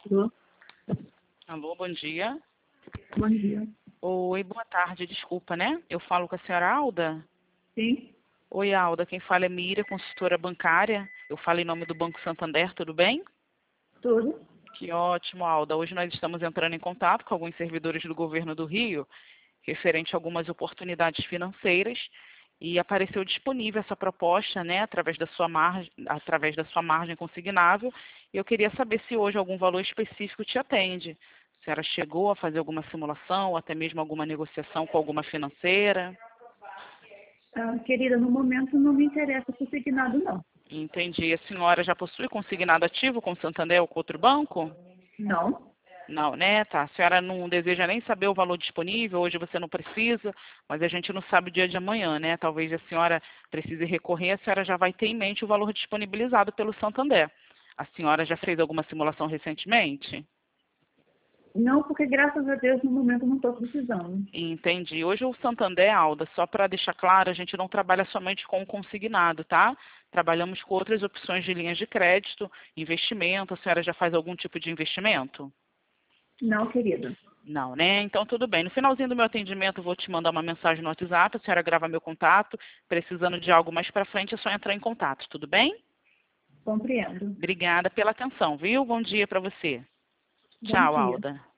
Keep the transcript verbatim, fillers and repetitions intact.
Alô? Alô, bom dia. Bom dia. Oi, boa tarde, desculpa, né? Eu falo com a senhora Alda? Sim? Oi, Alda, quem fala é Miriam, consultora bancária. Eu falo em nome do Banco Santander, tudo bem? Tudo? Que ótimo, Alda. Hoje nós estamos entrando em contato com alguns servidores do governo do Rio, referente a algumas oportunidades financeiras, e apareceu disponível essa proposta, né, através da sua margem, através da sua margem consignável. E eu queria saber se hoje algum valor específico te atende. A senhora chegou a fazer alguma simulação, ou até mesmo alguma negociação com alguma financeira? Ah, querida, no momento não me interessa consignado, não. Entendi. A senhora já possui consignado ativo com o Santander ou com outro banco? Não? Não, né? Tá. A senhora não deseja nem saber o valor disponível, hoje você não precisa, mas a gente não sabe o dia de amanhã, né? Talvez a senhora precise recorrer, a senhora já vai ter em mente o valor disponibilizado pelo Santander. A senhora já fez alguma simulação recentemente? Não, porque graças a Deus no momento não estou precisando. Entendi. Hoje o Santander, Alda, só para deixar claro, a gente não trabalha somente com o consignado, tá? Trabalhamos com outras opções de linhas de crédito, investimento. A senhora já faz algum tipo de investimento? Não, querida. Não, né? Então tudo bem. No finalzinho do meu atendimento, eu vou te mandar uma mensagem no WhatsApp, a senhora grava meu contato. Precisando de algo mais para frente, é só entrar em contato, tudo bem? Compreendo. Obrigada pela atenção, viu? Bom dia para você. Bom Tchau, dia. Alda.